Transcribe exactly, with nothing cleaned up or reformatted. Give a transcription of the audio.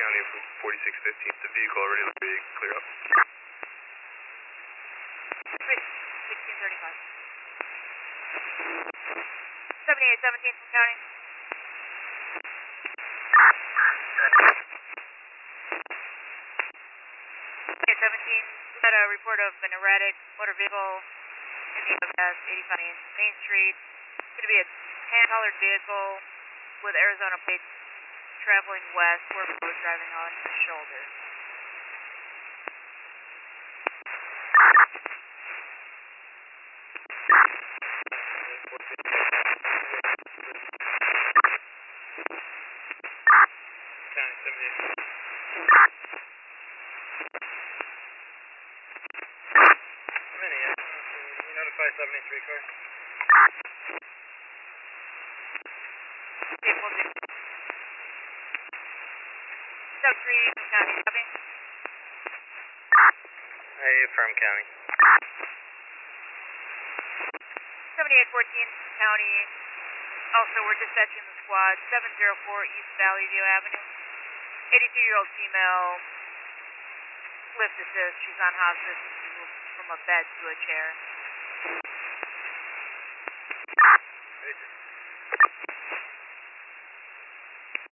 County from forty-six fifteen. The vehicle already looks big. Clear up. sixteen thirty-five. seventy-eight seventeen from County. Okay, seventeen, we had a report of an erratic motor vehicle in the gas eighty-five Main Street. It's going to be a tan-colored vehicle with Arizona plates traveling west. We're driving on the shoulder. County seventy-eight. Notify seventy-three car. Okay, we'll do. Sub three from County, copy. Hey, from County. seventy-eight fourteen from County. Also, we're dispatching the squad, seven oh four East Valley View Avenue. eighty-two-year-old female, lift assist. She's on hospice. She's moved from a bed to a chair.